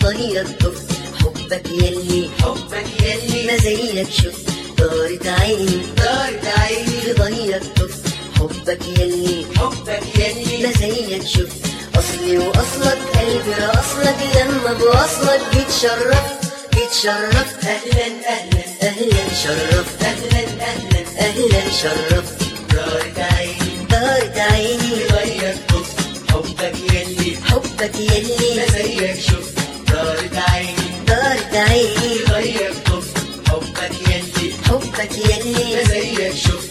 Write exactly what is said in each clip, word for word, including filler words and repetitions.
ضيق طف حبك يلي حبك يلي ما زيك شفت دارت عيني دارت عيني ضيق طف حبك يلي حبك يلي ما زيك شفت أصلي وأصلك قلبي رأصلك لما بوصلك جيت شرفت جيت شرفت أهلا أهلا أهلا شرفت أهلا أهلا أهلا شرفت دارت عيني دارت عيني ضيق طف حبك يلي حبك يلي ما زيك شفت دارت عيني دارت عيني ضيق طف حبك يلي حبك يلي ما زيك شفت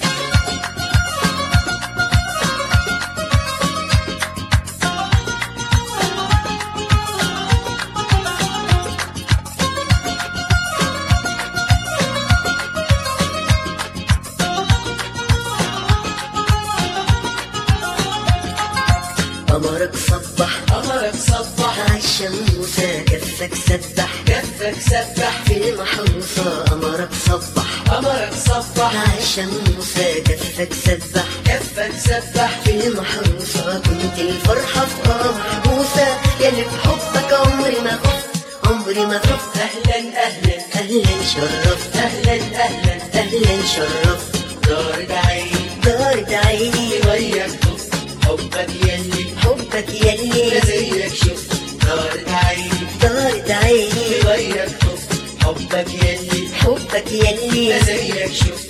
قمرك صبح قمرك صبح عالشموسة كفك سبح كفك سبح في المحروسة قمرك صبح قمرك صبح عالشموسة كفك سبح كفك سبح في المحروسة كنت الفرحة في آه محبوسة يلي بحبك عمري ما خفت عمري ما خفت أهلا أهلا أهلا شرفت أهلا أهلا أهلا شرفت دارت عيني دارت عيني ضيق طف حبك يلي حبك يلي ما زيك شفت دارت عيني دارت عيني ضيق طف حبك يلي حبك يلي ما زيك شفت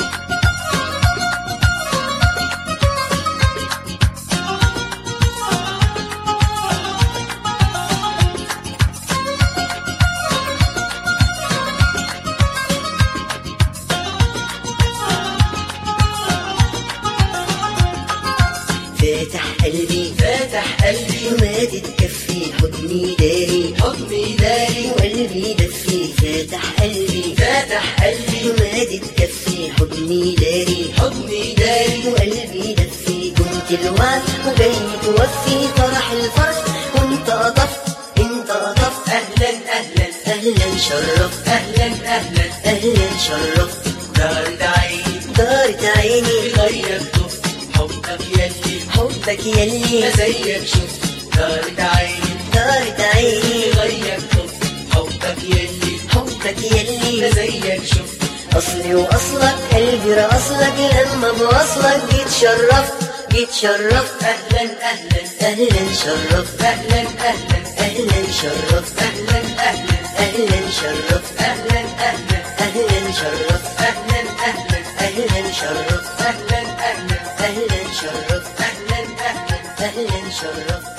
فاتح قلبي فاتح قلبي ومادد كفي حضني داري حضني داري وقلبي دفي فاتح قلبي فاتح قلبي ومادد كفي حضني داري حضني داري وقلبي دفي كنت الوعد وجاي توفي فرح الفرح وانت قطفت انت قطفت أهلا أهلا اهلا شرفت أهلا أهلا اهلا شرفت دارت عيني دارت عيني ضيق طف حبك يلي حبك يلي ما زيك شفت دارت عيني دارت عيني ضيق طف حبك يلي حبك ما يلي زيك شفت أصلي وأصلك قلبي رأصلك لما بوصلك جيت شرفت جيت شرفت أهلا أهلا أهلا شرفت أهلا أهلا أهلا شرفت أهلا أهلا أهلا شرفت أهلا أهلا أهلا شرفت أهلا أهلا أهلا شرفت أهلا أهلا أهلا شرفت أهلا أهلا أهلا شرفت